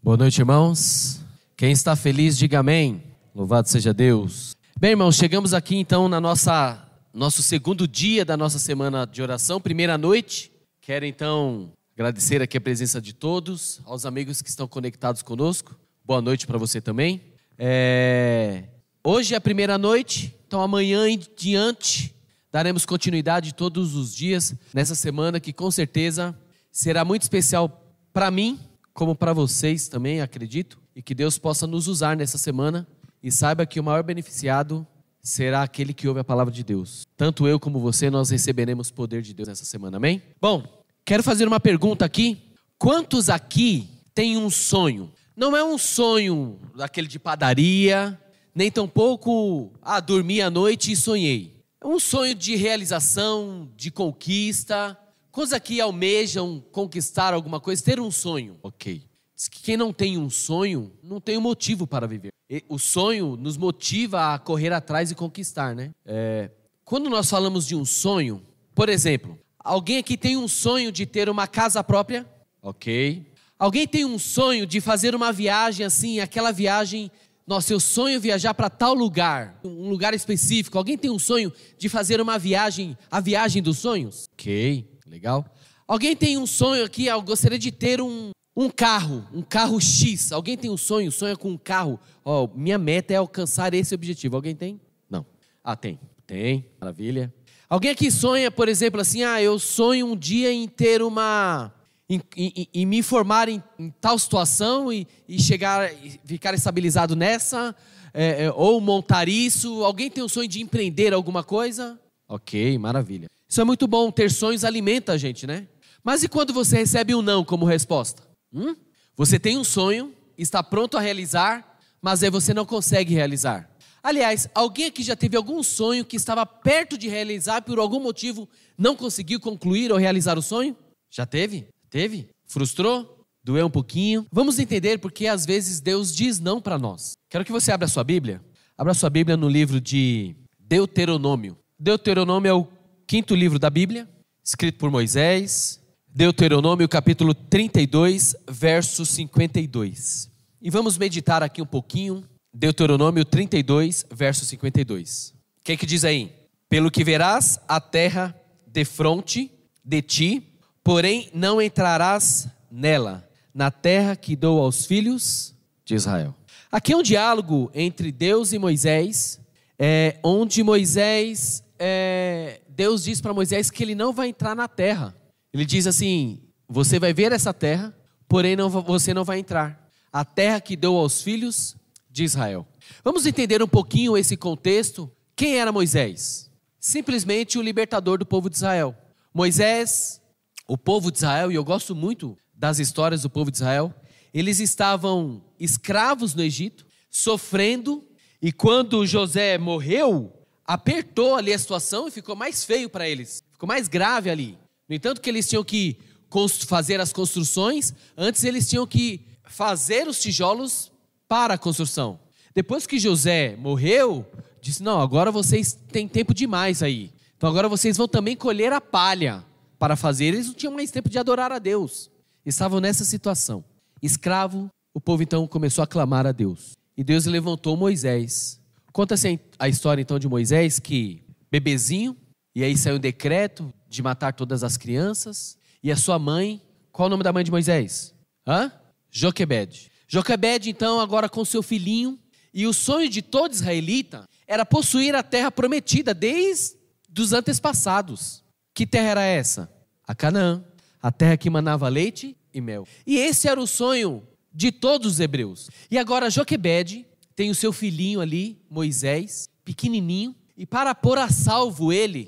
Boa noite, irmãos. Quem está feliz, diga amém. Louvado seja Deus. Bem, irmãos, chegamos aqui então na nosso segundo dia da nossa semana de oração, primeira noite. Quero então agradecer aqui a presença de todos, aos amigos que estão conectados conosco. Boa noite para você também. Hoje é a primeira noite, então amanhã em diante daremos continuidade todos os dias nessa semana que com certeza será muito especial para mim, como para vocês também, acredito, e que Deus possa nos usar nessa semana e saiba que o maior beneficiado será aquele que ouve a palavra de Deus. Tanto eu como você, nós receberemos poder de Deus nessa semana, amém? Bom, quero fazer uma pergunta aqui. Quantos aqui têm um sonho? Não é um sonho daquele de padaria, nem tampouco, dormi à noite e sonhei. É um sonho de realização, de conquista. Quantos aqui almejam conquistar alguma coisa, ter um sonho? Ok. Diz que quem não tem um sonho, não tem um motivo para viver. O sonho nos motiva a correr atrás e conquistar, né? Quando nós falamos de um sonho, por exemplo, alguém aqui tem um sonho de ter uma casa própria? Ok. Alguém tem um sonho de fazer uma viagem assim, aquela viagem, nossa, eu sonho viajar para tal lugar, um lugar específico. Alguém tem um sonho de fazer uma viagem, a viagem dos sonhos? Ok, legal. Alguém tem um sonho aqui, eu gostaria de ter um carro X. Alguém tem um sonho, sonha com um carro. Minha meta é alcançar esse objetivo. Alguém tem? Não. Tem, maravilha. Alguém aqui sonha, por exemplo, assim, eu sonho um dia em ter em me formar em tal situação e chegar, ficar estabilizado nessa, ou montar isso. Alguém tem um sonho de empreender alguma coisa? Ok, maravilha. Isso é muito bom, ter sonhos alimenta a gente, né? Mas e quando você recebe um não como resposta? Você tem um sonho, está pronto a realizar, mas aí você não consegue realizar. Aliás, alguém aqui já teve algum sonho que estava perto de realizar, por algum motivo não conseguiu concluir ou realizar o sonho? Já teve? Teve? Frustrou? Doeu um pouquinho? Vamos entender porque às vezes Deus diz não para nós. Quero que você abra a sua Bíblia. Abra a sua Bíblia no livro de Deuteronômio. Deuteronômio é o 5º livro da Bíblia, escrito por Moisés. Deuteronômio capítulo 32, verso 52. E vamos meditar aqui um pouquinho. Deuteronômio 32, verso 52. O que é que diz aí? Pelo que verás a terra defronte de ti, porém não entrarás nela, na terra que dou aos filhos de Israel. Aqui é um diálogo entre Deus e Moisés, onde Deus diz para Moisés que ele não vai entrar na terra. Ele diz assim, você vai ver essa terra, porém você não vai entrar. A terra que dou aos filhos de Israel. Vamos entender um pouquinho esse contexto. Quem era Moisés? Simplesmente o libertador do povo de Israel. Moisés, o povo de Israel, e eu gosto muito das histórias do povo de Israel, eles estavam escravos no Egito, sofrendo, e quando José morreu, apertou ali a situação e ficou mais feio para eles, ficou mais grave ali. No entanto que eles tinham que fazer as construções, antes eles tinham que fazer os tijolos para a construção. Depois que José morreu, disse, não, agora vocês têm tempo demais aí. Então agora vocês vão também colher a palha para fazer. Eles não tinham mais tempo de adorar a Deus. Estavam nessa situação. Escravo, o povo então começou a clamar a Deus. E Deus levantou Moisés. Conta-se a história então de Moisés que bebezinho, e aí saiu um decreto de matar todas as crianças. E a sua mãe, qual o nome da mãe de Moisés? Joquebede. Joquebede então agora com seu filhinho. E o sonho de todo israelita era possuir a terra prometida desde os antepassados. Que terra era essa? A Canaã. A terra que manava leite e mel. E esse era o sonho de todos os hebreus. E agora Joquebede tem o seu filhinho ali, Moisés, pequenininho. E para pôr a salvo ele,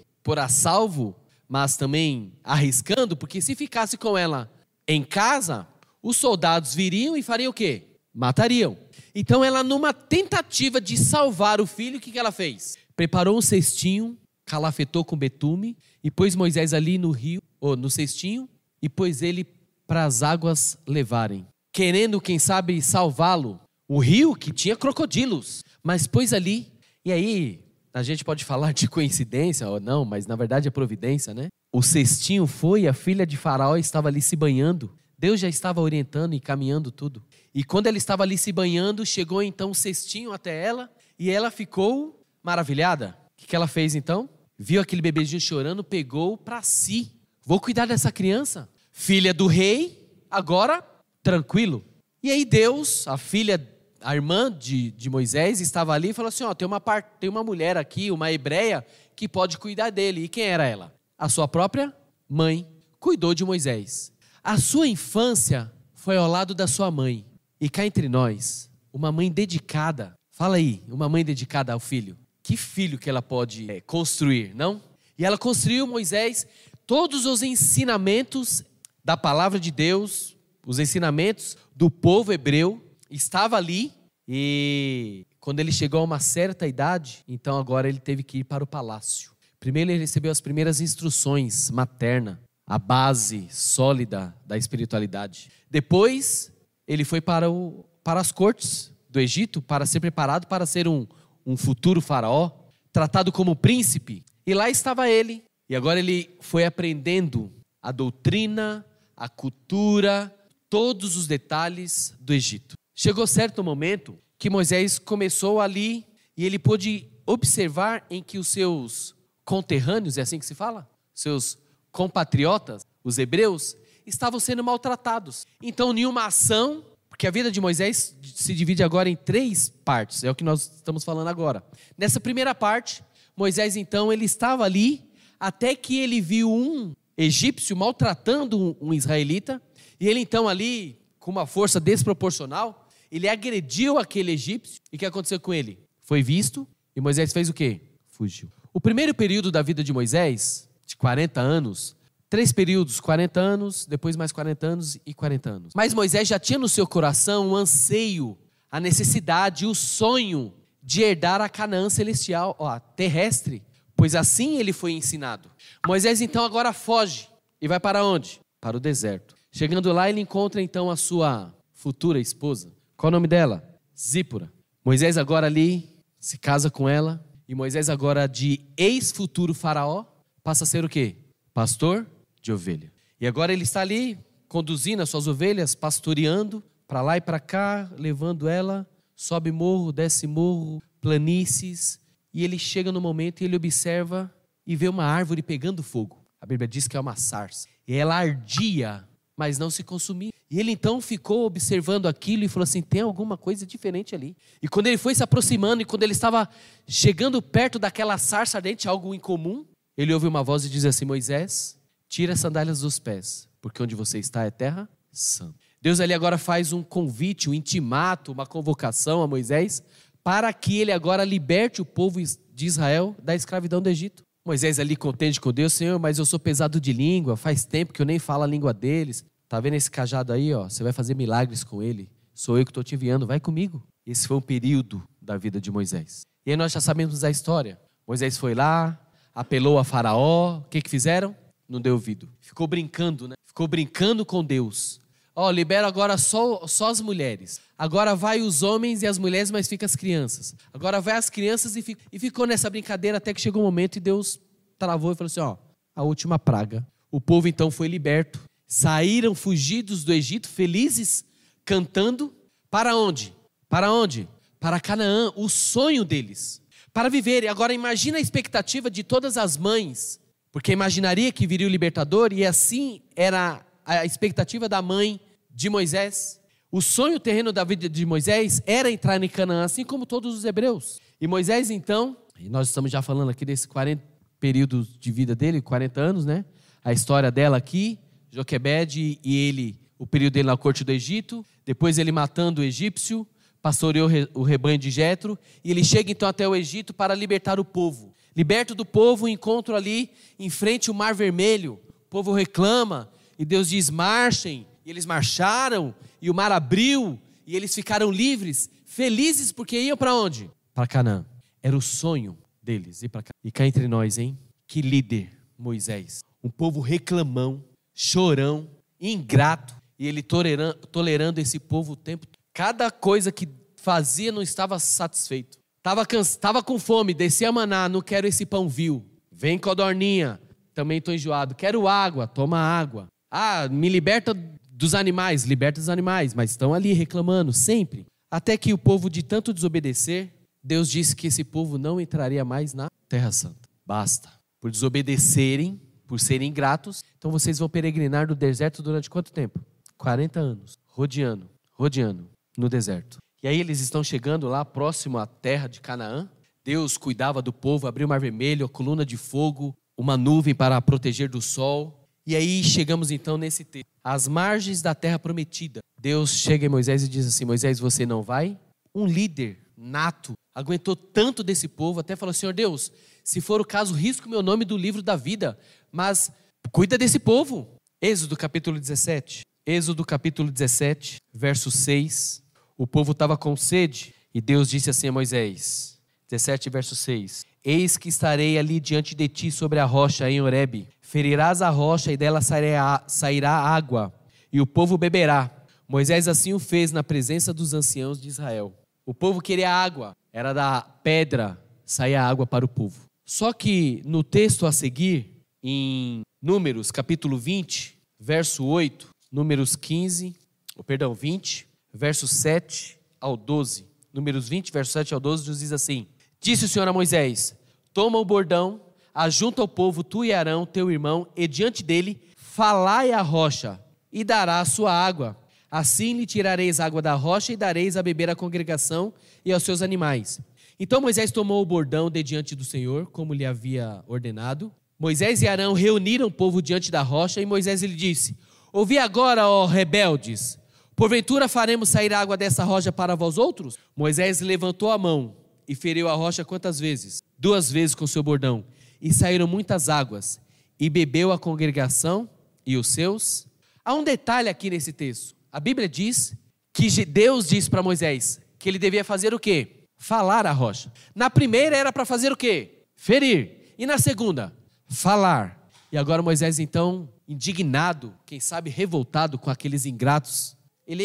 mas também arriscando, porque se ficasse com ela em casa, os soldados viriam e fariam o quê? Matariam. Então ela, numa tentativa de salvar o filho, o que ela fez? Preparou um cestinho, calafetou com betume, e pôs Moisés ali no rio, ou no cestinho, e pôs ele para as águas levarem. Querendo, quem sabe, salvá-lo. O rio que tinha crocodilos, mas pôs ali, e aí a gente pode falar de coincidência ou não, mas na verdade é providência, né? O cestinho foi, a filha de Faraó estava ali se banhando Deus já estava orientando e caminhando tudo. E quando ela estava ali se banhando, chegou então um cestinho até ela e ela ficou maravilhada. O que ela fez então? Viu aquele bebezinho chorando, pegou para si. Vou cuidar dessa criança. Filha do rei, agora tranquilo. E aí Deus, a irmã de Moisés, estava ali e falou assim, tem uma mulher aqui, uma hebreia, que pode cuidar dele. E quem era ela? A sua própria mãe. Cuidou de Moisés. A sua infância foi ao lado da sua mãe. E cá entre nós, uma mãe dedicada. Fala aí, uma mãe dedicada ao filho. Que filho que ela pode construir, não? E ela construiu Moisés todos os ensinamentos da palavra de Deus, os ensinamentos do povo hebreu, estava ali. E quando ele chegou a uma certa idade, então agora ele teve que ir para o palácio. Primeiro ele recebeu as primeiras instruções maternas, a base sólida da espiritualidade. Depois ele foi para as cortes do Egito para ser preparado para ser um futuro faraó, tratado como príncipe. E lá estava ele. E agora ele foi aprendendo a doutrina, a cultura, todos os detalhes do Egito. Chegou certo momento que Moisés começou ali e ele pôde observar em que os seus conterrâneos, é assim que se fala? Seus compatriotas, os hebreus, estavam sendo maltratados. Então, nenhuma ação, porque a vida de Moisés se divide agora em 3 partes, é o que nós estamos falando agora. Nessa primeira parte, Moisés então, ele estava ali, até que ele viu um egípcio maltratando um israelita, e ele então ali, com uma força desproporcional, ele agrediu aquele egípcio, e o que aconteceu com ele? Foi visto, e Moisés fez o quê? Fugiu. O primeiro período da vida de Moisés, de 40 anos, 3 períodos, 40 anos, depois mais 40 anos e 40 anos. Mas Moisés já tinha no seu coração o anseio, a necessidade, o sonho de herdar a Canaã celestial, terrestre, pois assim ele foi ensinado. Moisés então agora foge e vai para onde? Para o deserto. Chegando lá ele encontra então a sua futura esposa. Qual o nome dela? Zípora. Moisés agora ali se casa com ela e Moisés agora de ex-futuro faraó passa a ser o quê? Pastor de ovelha. E agora ele está ali conduzindo as suas ovelhas, pastoreando para lá e para cá, levando ela, sobe morro, desce morro, planícies, e ele chega no momento e ele observa e vê uma árvore pegando fogo. A Bíblia diz que é uma sarça. E ela ardia, mas não se consumia. E ele então ficou observando aquilo e falou assim, tem alguma coisa diferente ali. E quando ele foi se aproximando e quando ele estava chegando perto daquela sarça ardente, algo incomum, ele ouve uma voz e diz assim, Moisés, tira as sandálias dos pés, porque onde você está é terra santa. Deus ali agora faz um convite, um intimato, uma convocação a Moisés, para que ele agora liberte o povo de Israel da escravidão do Egito. Moisés ali contente com Deus, Senhor, mas eu sou pesado de língua, faz tempo que eu nem falo a língua deles. Tá vendo esse cajado aí, ó? Você vai fazer milagres com ele. Sou eu que estou te enviando, vai comigo. Esse foi um período da vida de Moisés. E aí nós já sabemos a história. Moisés foi lá, apelou a Faraó, o que fizeram? Não deu ouvido. Ficou brincando, né? Ficou brincando com Deus. Libera agora só as mulheres. Agora vai os homens e as mulheres, mas fica as crianças. Agora vai as crianças e ficou nessa brincadeira até que chegou um momento e Deus travou e falou assim, a última praga. O povo então foi liberto. Saíram fugidos do Egito, felizes, cantando. Para onde? Para onde? Para Canaã, o sonho deles. Para viver. Agora imagina a expectativa de todas as mães. Porque imaginaria que viria o libertador e assim era a expectativa da mãe de Moisés. O sonho terreno da vida de Moisés era entrar em Canaã, assim como todos os hebreus. E Moisés então, e nós estamos já falando aqui desse período de vida dele, 40 anos, né? A história dela aqui, Joquebede e ele, o período dele na corte do Egito, depois ele matando o egípcio, pastoreou o rebanho de Jetro, e ele chega então até o Egito para libertar o povo. Liberto do povo, encontro ali em frente ao Mar Vermelho. O povo reclama e Deus diz, marchem. E eles marcharam e o mar abriu e eles ficaram livres, felizes porque iam para onde? Para Canaã. Era o sonho deles ir para Canaã. E cá entre nós, hein? Que líder, Moisés. Um povo reclamão, chorão, ingrato. E ele tolerando esse povo o tempo todo. Cada coisa que fazia não estava satisfeito. Estava com fome, descia a maná, não quero esse pão vil. Vem codorninha, também estou enjoado. Quero água, toma água. Me liberta dos animais, liberta os animais, mas estão ali reclamando sempre. Até que o povo, de tanto desobedecer, Deus disse que esse povo não entraria mais na Terra Santa. Basta. Por desobedecerem, por serem ingratos, então vocês vão peregrinar no deserto durante quanto tempo? 40 anos, rodeando no deserto. E aí eles estão chegando lá próximo à terra de Canaã. Deus cuidava do povo, abriu o Mar Vermelho, a coluna de fogo, uma nuvem para proteger do sol. E aí chegamos então nesse texto. Às margens da terra prometida. Deus chega em Moisés e diz assim: Moisés, você não vai? Um líder nato aguentou tanto desse povo, até falou: Senhor Deus, se for o caso, risco meu nome do livro da vida, mas cuida desse povo. Êxodo capítulo 17, verso 6. O povo estava com sede e Deus disse assim a Moisés, 17 verso 6: Eis que estarei ali diante de ti sobre a rocha em Horebe. Ferirás a rocha e dela sairá água, e o povo beberá. Moisés assim o fez na presença dos anciãos de Israel. O povo queria água, era da pedra, saía água para o povo. Só que no texto a seguir, em Números capítulo 20, verso 8, Números 20, verso 7 ao 12. Números 20, verso 7 ao 12, diz assim: Disse o Senhor a Moisés: Toma o bordão, ajunta o povo, tu e Arão, teu irmão, e diante dele falai a rocha, e dará a sua água. Assim lhe tirareis água da rocha e dareis a beber à congregação e aos seus animais. Então Moisés tomou o bordão de diante do Senhor, como lhe havia ordenado. Moisés e Arão reuniram o povo diante da rocha, e Moisés lhe disse: Ouvi agora, ó rebeldes, porventura faremos sair água dessa rocha para vós outros? Moisés levantou a mão e feriu a rocha quantas vezes? 2 vezes com seu bordão. E saíram muitas águas, e bebeu a congregação e os seus. Há um detalhe aqui nesse texto. A Bíblia diz que Deus disse para Moisés que ele devia fazer o quê? Falar a rocha. Na primeira era para fazer o quê? Ferir. E na segunda? Falar. E agora Moisés então, indignado, quem sabe revoltado com aqueles ingratos.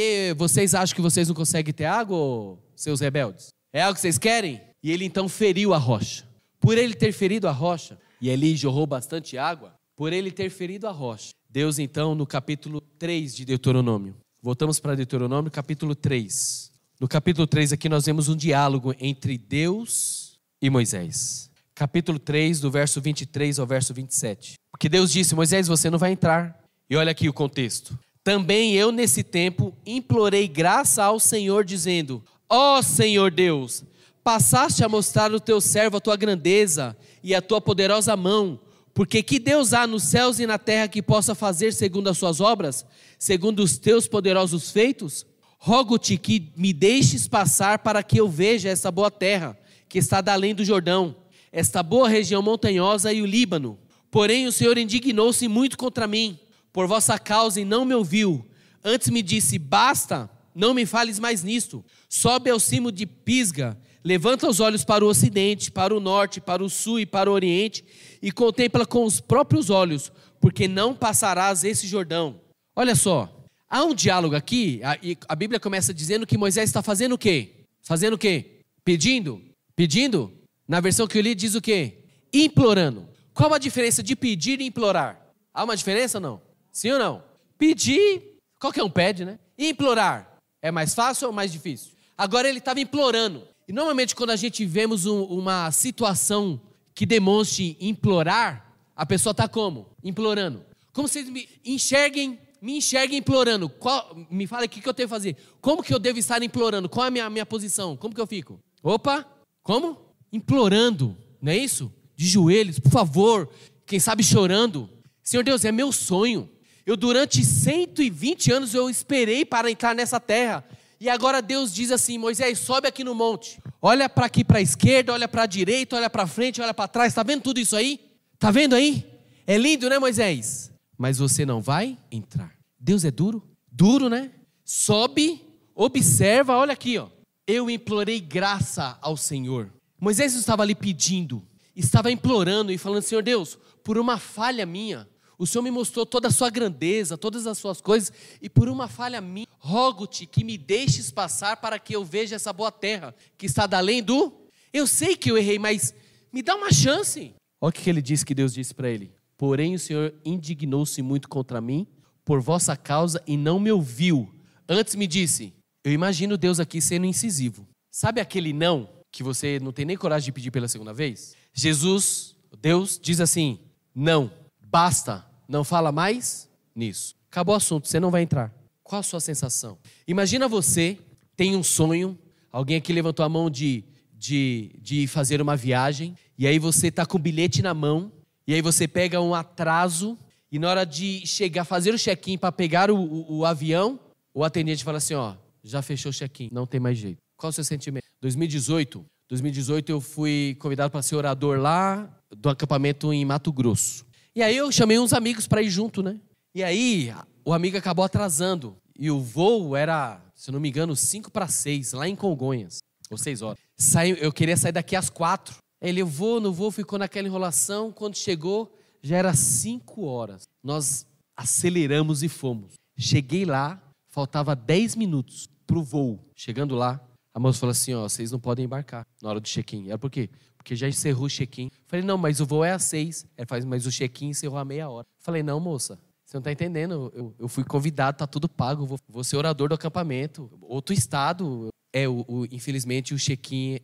Vocês acham que vocês não conseguem ter água, seus rebeldes? É algo que vocês querem? E ele então feriu a rocha. Por ele ter ferido a rocha, e ali jorrou bastante água, por ele ter ferido a rocha, Deus então no capítulo 3 de Deuteronômio, voltamos para Deuteronômio capítulo 3, no capítulo 3 aqui nós vemos um diálogo entre Deus e Moisés, capítulo 3 do verso 23 ao verso 27, porque Deus disse: Moisés, você não vai entrar, e olha aqui o contexto: Também eu nesse tempo implorei graça ao Senhor dizendo: Ó Senhor Deus, passaste a mostrar ao teu servo a tua grandeza e a tua poderosa mão, porque que Deus há nos céus e na terra que possa fazer segundo as suas obras, segundo os teus poderosos feitos? Rogo-te que me deixes passar para que eu veja essa boa terra, que está da além do Jordão, esta boa região montanhosa e o Líbano. Porém o Senhor indignou-se muito contra mim, por vossa causa, e não me ouviu. Antes me disse: Basta, não me fales mais nisto. Sobe ao cimo de Pisga, levanta os olhos para o ocidente, para o norte, para o sul e para o oriente, e contempla com os próprios olhos, porque não passarás esse Jordão. Olha só, há um diálogo aqui, a Bíblia começa dizendo que Moisés está fazendo o quê? Fazendo o quê? Pedindo? Na versão que eu li diz o quê? Implorando. Qual a diferença de pedir e implorar? Há uma diferença ou não? Sim ou não? Pedir, qualquer um pede, né? Implorar, é mais fácil ou mais difícil? Agora ele estava implorando. E normalmente quando a gente vemos uma situação que demonstre implorar, a pessoa está como? Implorando. Como vocês me enxerguem implorando. Me fala o que eu tenho que fazer. Como que eu devo estar implorando? Qual é a minha posição? Como que eu fico? Opa, como? Implorando, não é isso? De joelhos, por favor. Quem sabe chorando. Senhor Deus, é meu sonho. Eu durante 120 anos eu esperei para entrar nessa terra. E agora Deus diz assim: Moisés, sobe aqui no monte. Olha para aqui para a esquerda, olha para a direita, olha para frente, olha para trás. Está vendo tudo isso aí? Está vendo aí? É lindo, né, Moisés? Mas você não vai entrar. Deus é duro? Duro, né? Sobe, observa, olha aqui, ó. Eu implorei graça ao Senhor. Moisés estava ali pedindo, estava implorando e falando: Senhor Deus, por uma falha minha, o Senhor me mostrou toda a sua grandeza, todas as suas coisas, e por uma falha minha, rogo-te que me deixes passar para que eu veja essa boa terra, que está da além do... Eu sei que eu errei, mas me dá uma chance. Olha o que ele disse, que Deus disse para ele: Porém o Senhor indignou-se muito contra mim, por vossa causa e não me ouviu. Antes me disse. Eu imagino Deus aqui sendo incisivo. Sabe aquele não que você não tem nem coragem de pedir pela segunda vez? Deus diz assim, não, basta, não fala mais nisso. Acabou o assunto, você não vai entrar. Qual a sua sensação? Imagina você tem um sonho, alguém aqui levantou a mão de fazer uma viagem, e aí você está com o bilhete na mão, e aí você pega um atraso, e na hora de chegar, fazer o check-in para pegar o avião, o atendente fala assim, ó, já fechou o check-in, não tem mais jeito. Qual o seu sentimento? 2018 eu fui convidado para ser orador lá do acampamento em Mato Grosso. E aí eu chamei uns amigos para ir junto, né? E aí o amigo acabou atrasando. E o voo era, se não me engano, 5:06, lá em Congonhas. Ou 6 horas. Eu queria sair daqui às 4. Ele, eu vou, não vou, ficou naquela enrolação. Quando chegou, já era 5 horas. Nós aceleramos e fomos. Cheguei lá, faltava 10 minutos pro voo. Chegando lá, a moça falou assim, ó, vocês não podem embarcar na hora do check-in. Era por quê? Porque já encerrou o check-in. Falei, não, mas o voo é às 6. Ela falou, mas o check-in encerrou à meia hora. Falei, não, moça, você não está entendendo. Eu fui convidado, tá tudo pago. Vou ser orador do acampamento. Outro estado. Infelizmente o check-in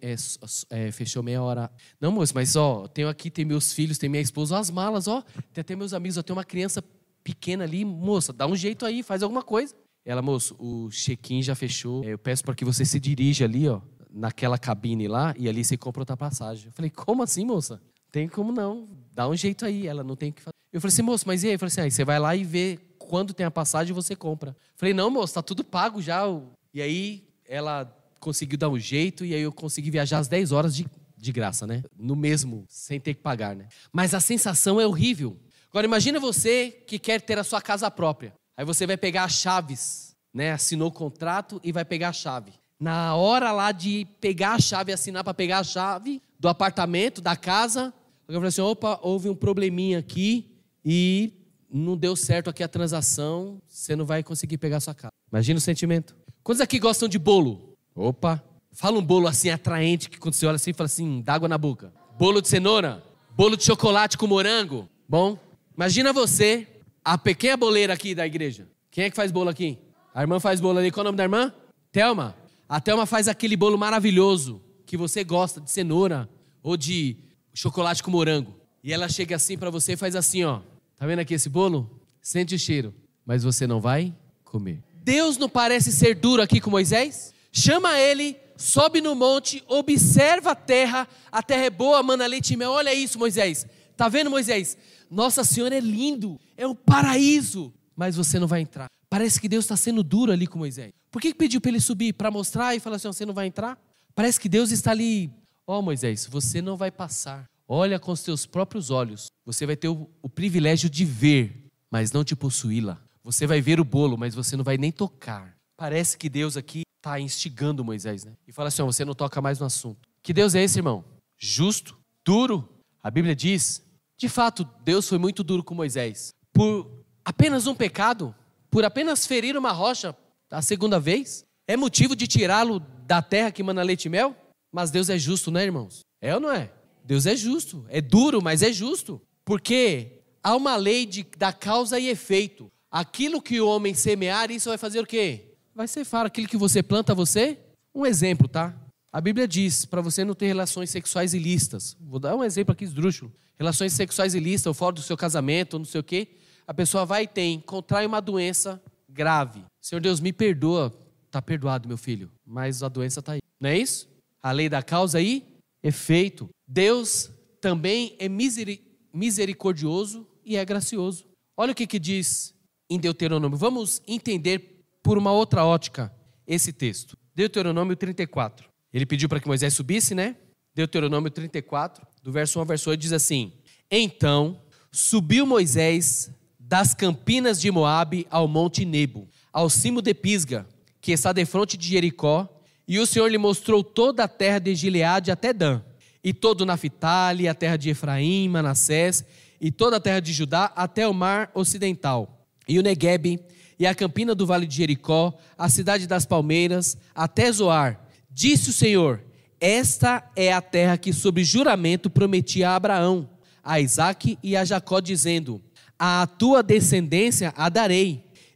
fechou meia hora. Não, moça, mas ó, tem meus filhos, tem minha esposa, ó, as malas, ó. Tem até meus amigos, ó, tem uma criança pequena ali. Moça, dá um jeito aí, faz alguma coisa. Ela, moço, o check-in já fechou. Eu peço para que você se dirija ali, ó, naquela cabine lá, e ali você compra outra passagem. Eu falei, como assim, moça? Tem como não, dá um jeito aí, ela não tem o que fazer. Eu falei assim, moço, mas e aí? Eu falei assim, aí você vai lá e vê quando tem a passagem e você compra. Eu falei, não, moço, tá tudo pago já. E aí ela conseguiu dar um jeito, e aí eu consegui viajar às 10 horas de graça, né? No mesmo, sem ter que pagar, né? Mas a sensação é horrível. Agora imagina você que quer ter a sua casa própria. Aí você vai pegar as chaves, né? Assinou o contrato e vai pegar a chave. Na hora lá de pegar a chave, assinar para pegar a chave do apartamento, da casa, eu falei assim, opa, houve um probleminha aqui e não deu certo aqui a transação, você não vai conseguir pegar a sua casa. Imagina o sentimento. Quantos aqui gostam de bolo? Opa, fala um bolo assim atraente, que quando você olha assim, fala assim, dá água na boca. Bolo de cenoura, bolo de chocolate com morango. Bom, imagina você, a pequena boleira aqui da igreja. Quem é que faz bolo aqui? A irmã faz bolo ali. Qual é o nome da irmã? Thelma. A Thelma faz aquele bolo maravilhoso que você gosta, de cenoura ou de chocolate com morango. E ela chega assim para você e faz assim, ó. Tá vendo aqui esse bolo? Sente o cheiro. Mas você não vai comer. Deus não parece ser duro aqui com Moisés? Chama ele, sobe no monte, observa a terra é boa, mana leite e mel. Olha isso, Moisés. Tá vendo, Moisés? Nossa Senhora é lindo, é o paraíso. Mas você não vai entrar. Parece que Deus está sendo duro ali com Moisés. Por que pediu para ele subir? Para mostrar e falar assim, você não vai entrar? Parece que Deus está ali. Ó, Moisés, você não vai passar. Olha com os teus próprios olhos. Você vai ter o privilégio de ver, mas não de possuí-la. Você vai ver o bolo, mas você não vai nem tocar. Parece que Deus aqui está instigando Moisés, né? E fala assim, ó, você não toca mais no assunto. Que Deus é esse, irmão? Justo? Duro? A Bíblia diz, de fato, Deus foi muito duro com Moisés. Por apenas um pecado, por apenas ferir uma rocha a segunda vez, é motivo de tirá-lo da terra que mana leite e mel? Mas Deus é justo, né, irmãos? É ou não é? Deus é justo, é duro, mas é justo. Porque há uma lei da causa e efeito. Aquilo que o homem semear, isso vai fazer o quê? Vai cefar. Aquilo que você planta, você... Um exemplo, tá? A Bíblia diz para você não ter relações sexuais ilícitas. Vou dar um exemplo aqui esdrúxulo. Relações sexuais ilícitas, ou fora do seu casamento, ou não sei o quê. A pessoa vai e contrai uma doença grave. Senhor Deus, me perdoa. Está perdoado, meu filho. Mas a doença está aí. Não é isso? A lei da causa e efeito. Deus também é misericordioso e é gracioso. Olha o que diz em Deuteronômio. Vamos entender por uma outra ótica esse texto. Deuteronômio 34. Ele pediu para que Moisés subisse, né? Deuteronômio 34, do verso 1 ao verso 8, diz assim: Então subiu Moisés das campinas de Moabe ao monte Nebo, ao cimo de Pisga, que está defronte de Jericó, e o Senhor lhe mostrou toda a terra de Gileade até Dan, e todo o Naphtali, a terra de Efraim, Manassés, e toda a terra de Judá até o mar ocidental, e o Neguebe, e a campina do vale de Jericó, a cidade das palmeiras, até Zoar. Disse o Senhor: Esta é a terra que sob juramento prometi a Abraão, a Isaque e a Jacó, dizendo: A tua descendência a darei.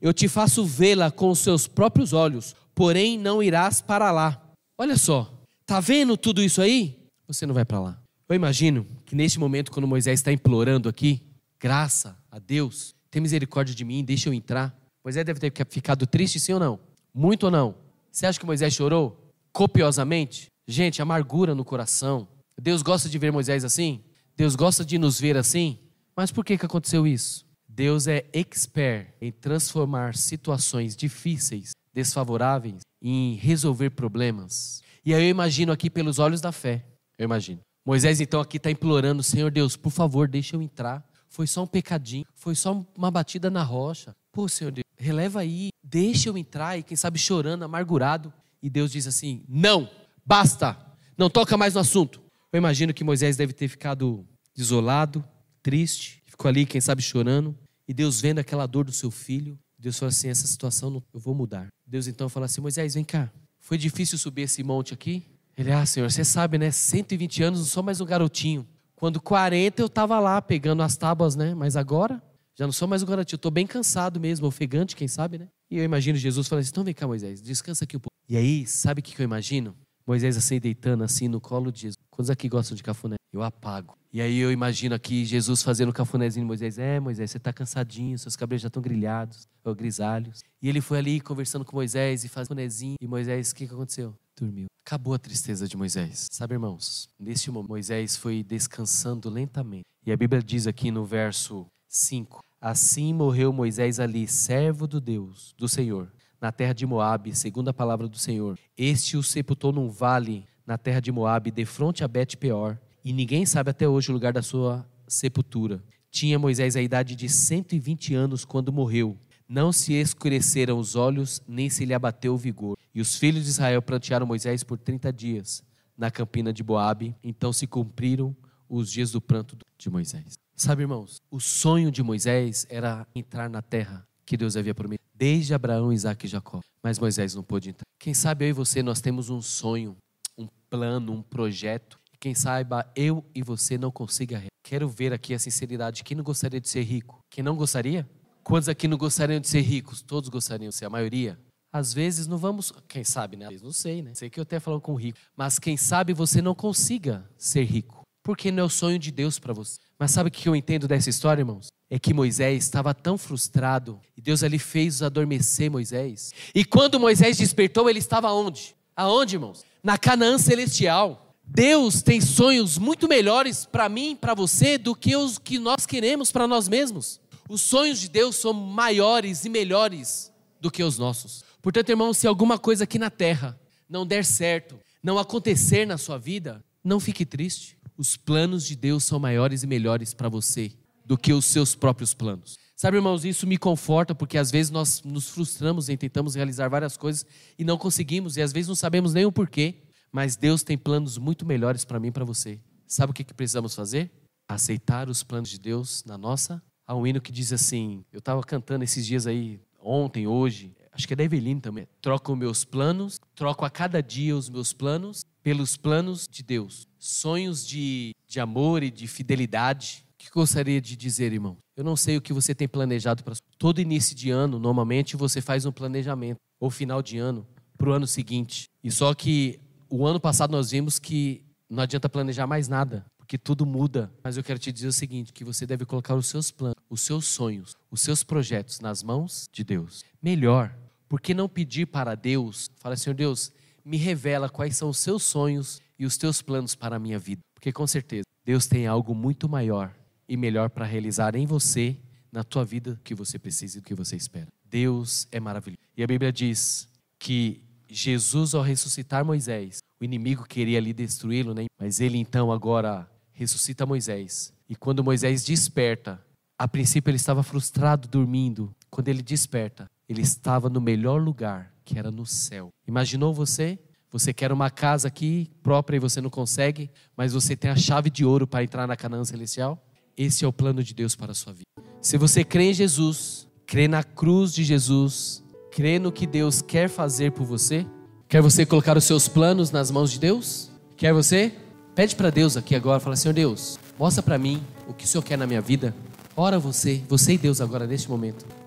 eu te faço vê-la com os seus próprios olhos, porém não irás para lá. Olha só, tá vendo tudo isso aí? Você não vai para lá. Eu imagino que neste momento, quando Moisés está implorando aqui, graça a Deus, tem misericórdia de mim, deixa eu entrar. Moisés deve ter ficado triste, sim ou não? Muito ou não? Você acha que Moisés chorou copiosamente? Gente, amargura no coração. Deus gosta de ver Moisés assim? Deus gosta de nos ver assim? Mas por que aconteceu isso? Deus é expert em transformar situações difíceis, desfavoráveis, em resolver problemas. E aí eu imagino aqui pelos olhos da fé, eu imagino. Moisés então aqui está implorando, Senhor Deus, por favor, deixa eu entrar. Foi só um pecadinho, foi só uma batida na rocha. Pô, Senhor Deus, releva aí, deixa eu entrar. E quem sabe chorando, amargurado. E Deus diz assim, não, basta, não toca mais no assunto. Eu imagino que Moisés deve ter ficado isolado, triste, ficou ali, quem sabe chorando. E Deus vendo aquela dor do seu filho, Deus fala assim, essa situação eu vou mudar. Deus então fala assim, Moisés, vem cá. Foi difícil subir esse monte aqui? Ele, Senhor, você sabe, né? 120 anos, não sou mais um garotinho. Quando 40 eu estava lá pegando as tábuas, né? Mas agora, já não sou mais um garotinho. Eu estou bem cansado mesmo, ofegante, quem sabe, né? E eu imagino Jesus falando assim, então vem cá, Moisés, descansa aqui um pouco. E aí, sabe o que eu imagino? Moisés assim, deitando assim no colo de Jesus. Quantos aqui gostam de cafuné? Eu apago. E aí eu imagino aqui Jesus fazendo o cafunézinho de Moisés. Moisés, você está cansadinho, seus cabelos já estão grilhados, ou grisalhos. E ele foi ali conversando com Moisés e fazendo um cafunézinho. E Moisés, o que aconteceu? Dormiu. Acabou a tristeza de Moisés. Sabe, irmãos, neste momento Moisés foi descansando lentamente. E a Bíblia diz aqui no verso 5. Assim morreu Moisés ali, servo do Senhor, na terra de Moabe, segundo a palavra do Senhor. Este o sepultou num vale na terra de Moabe, defronte a Bet-peor. E ninguém sabe até hoje o lugar da sua sepultura. Tinha Moisés a idade de 120 anos quando morreu. Não se escureceram os olhos, nem se lhe abateu o vigor. E os filhos de Israel prantearam Moisés por 30 dias na campina de Moabe. Então se cumpriram os dias do pranto de Moisés. Sabe, irmãos, o sonho de Moisés era entrar na terra que Deus havia prometido, desde Abraão, Isaque e Jacó. Mas Moisés não pôde entrar. Quem sabe eu e você, nós temos um sonho, um plano, um projeto. E quem saiba eu e você não consiga realizar. Quero ver aqui a sinceridade. Quem não gostaria de ser rico? Quem não gostaria? Quantos aqui não gostariam de ser ricos? Todos gostariam de ser, a maioria. Às vezes não vamos, quem sabe, né? Não sei, né? Sei que eu até falo com rico. Mas quem sabe você não consiga ser rico. Porque não é o sonho de Deus para você. Mas sabe o que eu entendo dessa história, irmãos? É que Moisés estava tão frustrado. E Deus ali fez adormecer Moisés. E quando Moisés despertou, ele estava onde? Aonde, irmãos? Na Canaã celestial. Deus tem sonhos muito melhores para mim e para você do que os que nós queremos para nós mesmos. Os sonhos de Deus são maiores e melhores do que os nossos. Portanto, irmãos, se alguma coisa aqui na terra não der certo, não acontecer na sua vida, não fique triste. Os planos de Deus são maiores e melhores para você do que os seus próprios planos. Sabe, irmãos, isso me conforta porque às vezes nós nos frustramos e tentamos realizar várias coisas e não conseguimos e às vezes não sabemos nem o porquê. Mas Deus tem planos muito melhores para mim e para você. Sabe o que precisamos fazer? Aceitar os planos de Deus na nossa. Há um hino que diz assim, eu estava cantando esses dias aí, ontem, hoje, acho que é da Eveline também. Troco meus planos, troco a cada dia os meus planos pelos planos de Deus. Sonhos de amor e de fidelidade. O que eu gostaria de dizer, irmão? Eu não sei o que você tem planejado para todo início de ano. Normalmente você faz um planejamento, ou final de ano, para o ano seguinte. E só que o ano passado nós vimos que não adianta planejar mais nada, porque tudo muda. Mas eu quero te dizer o seguinte, que você deve colocar os seus planos, os seus sonhos, os seus projetos nas mãos de Deus. Melhor, por que não pedir para Deus? Fala, Senhor Deus, me revela quais são os seus sonhos e os teus planos para a minha vida. Porque com certeza, Deus tem algo muito maior e melhor para realizar em você, na tua vida, que você precisa e do que você espera. Deus é maravilhoso. E a Bíblia diz que Jesus, ao ressuscitar Moisés, o inimigo queria ali destruí-lo, né? Mas ele então agora ressuscita Moisés. E quando Moisés desperta, a princípio ele estava frustrado, dormindo. Quando ele desperta, ele estava no melhor lugar, que era no céu. Imaginou você? Você quer uma casa aqui própria e você não consegue, mas você tem a chave de ouro para entrar na Canaã celestial? Esse é o plano de Deus para a sua vida. Se você crê em Jesus, crê na cruz de Jesus, crê no que Deus quer fazer por você, quer você colocar os seus planos nas mãos de Deus? Quer você? Pede para Deus aqui agora, fala, Senhor Deus, mostra para mim o que o Senhor quer na minha vida. Ora você e Deus agora neste momento.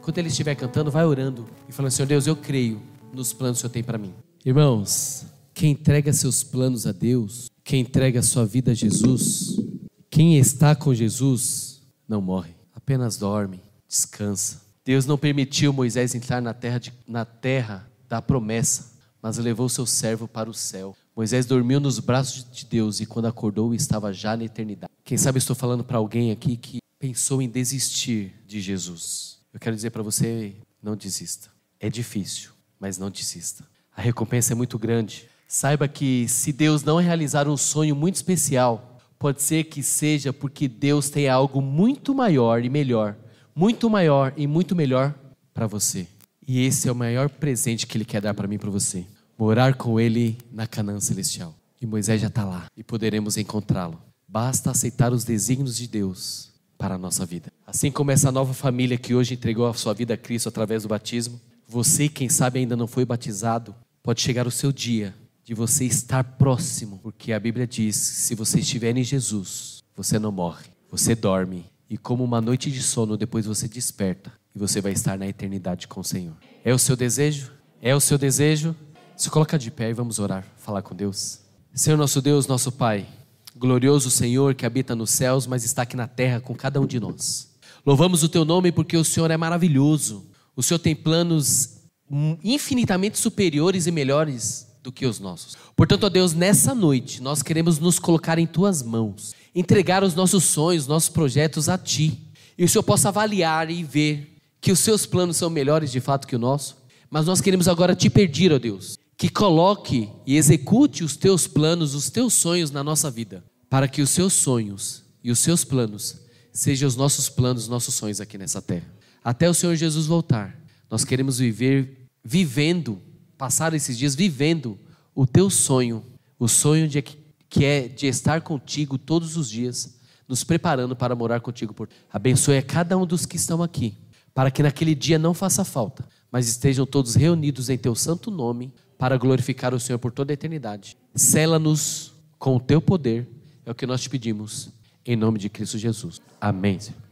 Enquanto ele estiver cantando, vai orando e falando: Senhor Deus, eu creio nos planos que o Senhor tem para mim. Irmãos, quem entrega seus planos a Deus, quem entrega a sua vida a Jesus, quem está com Jesus, não morre, apenas dorme, descansa. Deus não permitiu Moisés entrar na terra da promessa, mas levou seu servo para o céu. Moisés dormiu nos braços de Deus e quando acordou estava já na eternidade. Quem sabe eu estou falando para alguém aqui que pensou em desistir de Jesus. Eu quero dizer para você, não desista. É difícil, mas não desista. A recompensa é muito grande. Saiba que se Deus não realizar um sonho muito especial, pode ser que seja porque Deus tem algo muito maior e melhor, muito maior e muito melhor para você. E esse é o maior presente que Ele quer dar para mim e para você. Morar com Ele na Canaã celestial. E Moisés já está lá e poderemos encontrá-lo. Basta aceitar os desígnios de Deus para a nossa vida. Assim como essa nova família que hoje entregou a sua vida a Cristo através do batismo, você, quem sabe ainda não foi batizado, pode chegar o seu dia de você estar próximo, porque a Bíblia diz que se você estiver em Jesus, você não morre, você dorme, e como uma noite de sono, depois você desperta, e você vai estar na eternidade com o Senhor. É o seu desejo? É o seu desejo? Se coloca de pé e vamos orar, falar com Deus. Senhor nosso Deus, nosso Pai, glorioso Senhor que habita nos céus, mas está aqui na terra com cada um de nós. Louvamos o Teu nome porque o Senhor é maravilhoso. O Senhor tem planos infinitamente superiores e melhores do que os nossos. Portanto, ó Deus, nessa noite, nós queremos nos colocar em Tuas mãos, entregar os nossos sonhos, nossos projetos a Ti. E o Senhor possa avaliar e ver que os Seus planos são melhores de fato que o nosso. Mas nós queremos agora Te pedir, ó Deus, que coloque e execute os Teus planos, os Teus sonhos na nossa vida, para que os Seus sonhos e os Seus planos sejam os nossos planos, nossos sonhos aqui nessa terra. Até o Senhor Jesus voltar, nós queremos passar esses dias vivendo o Teu sonho, o sonho que é de estar contigo todos os dias, nos preparando para morar contigo. Abençoe a cada um dos que estão aqui, para que naquele dia não faça falta, mas estejam todos reunidos em Teu santo nome, para glorificar o Senhor por toda a eternidade. Sela-nos com o Teu poder, é o que nós te pedimos, em nome de Cristo Jesus. Amém, Senhor.